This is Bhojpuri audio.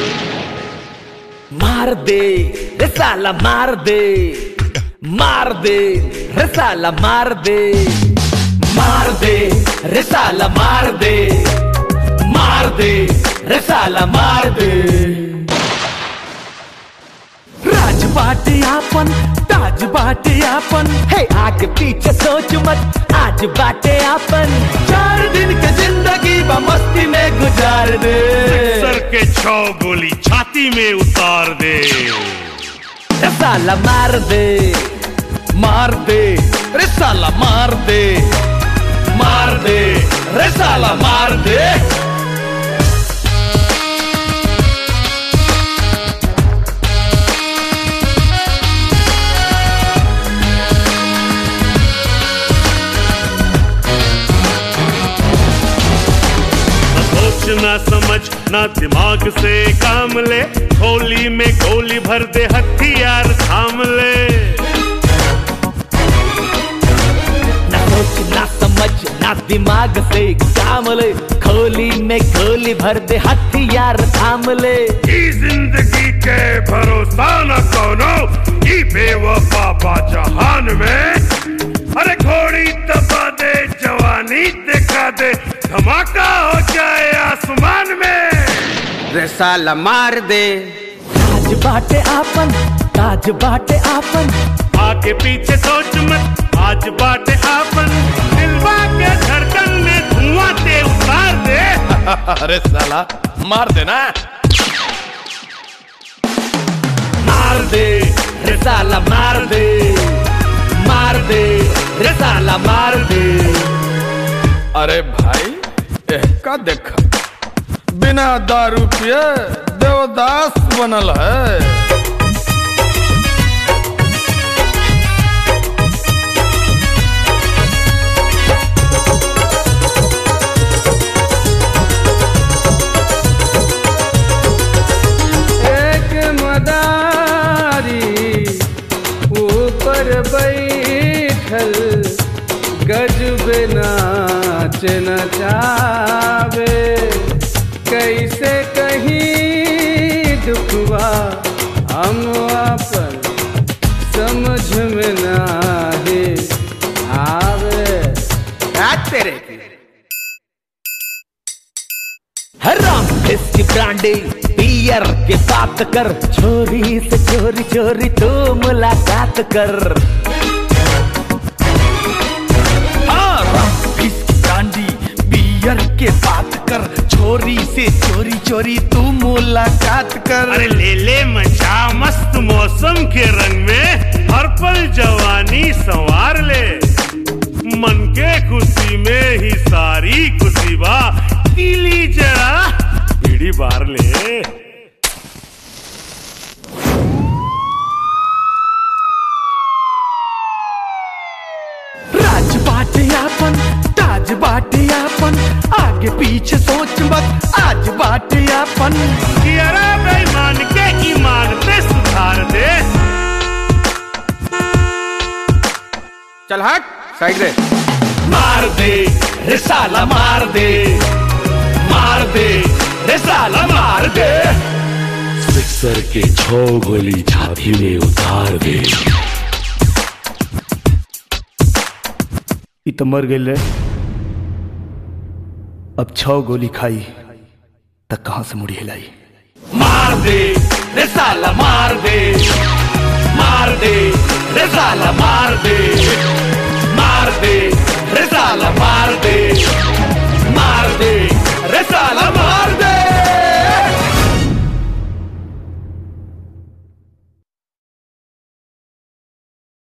मार दे रे साला मार दे, मार दे रे साला मार दे, मार दे रे साला मार दे, मार दे रे साला मार दे। राज बाटे आपन, ताज बाटे आपन, हे आगे पीछे सोच मत, आज बाटे आपन। 4 दिन के जिंदगी मस्ती में गुजार दे, सर के 6 गोली छाती में उतार दे। रे साला मार दे, मार दे रे साला मार दे, मार दे रे साला मार दे। ना समझ ना दिमाग से काम ले, गोली में गोली भर दे, हथियार थाम ले। ना सोच ना समझ ना दिमाग से काम ले, गोली में गोली भर दे, हथियार थाम ले। जिंदगी के भरोसा न कोनो, ये बेवफा बाजहान में। अरे घोड़ी दबा दे, जवानी दिखा दे, धमाका हो जाए आसमान में। रे साला मार दे। ताज बाटे आपन, ताज बाटे आपन, आगे पीछे सोच मत, आज बाटे आपन। दिलवा के धड़कन में धुआं दे उतार दे। अरे साला मार दे ना, मार दे रे साला मार दे, मार दे रे साला मार दे। अरे भाई का देखा, बिना दारू पिए देवदास बनल है। एक मदारी ऊपर बैठल, गजब नाच नचावे। कैसे कहीं दुखवा हम अपन, समझ में नाही आवे। तेरे हराम की ब्रांडी पियर के बात कर, छोरी से चोरी चोरी तो मुलाकात कर। के बात कर, छोरी से चोरी चोरी तू मुलाकात कर। अरे ले ले मचा मस्त मौसम के रंग में, हर पल जवानी संवार ले। मन के खुशी में ही सारी खुशी बा, पीली जरा बीड़ी बार ले। राज बाटे आपन, ताज बाटे आपन, आगे पीछे सोच मत, आज बाटे आपन। यारा बेईमान के ईमान पे सुधार दे। चल हट साइड रे। मार दे रे साला मार दे, मार दे रे साला मार दे। सिक्सर के 6 गोली छाती में उतार दे। तो मर गई ले, अब 6 गोली खाई तक कहां से मुड़ी हिलाई। मार दे रे साला मार दे, मार दे रे साला मार दे।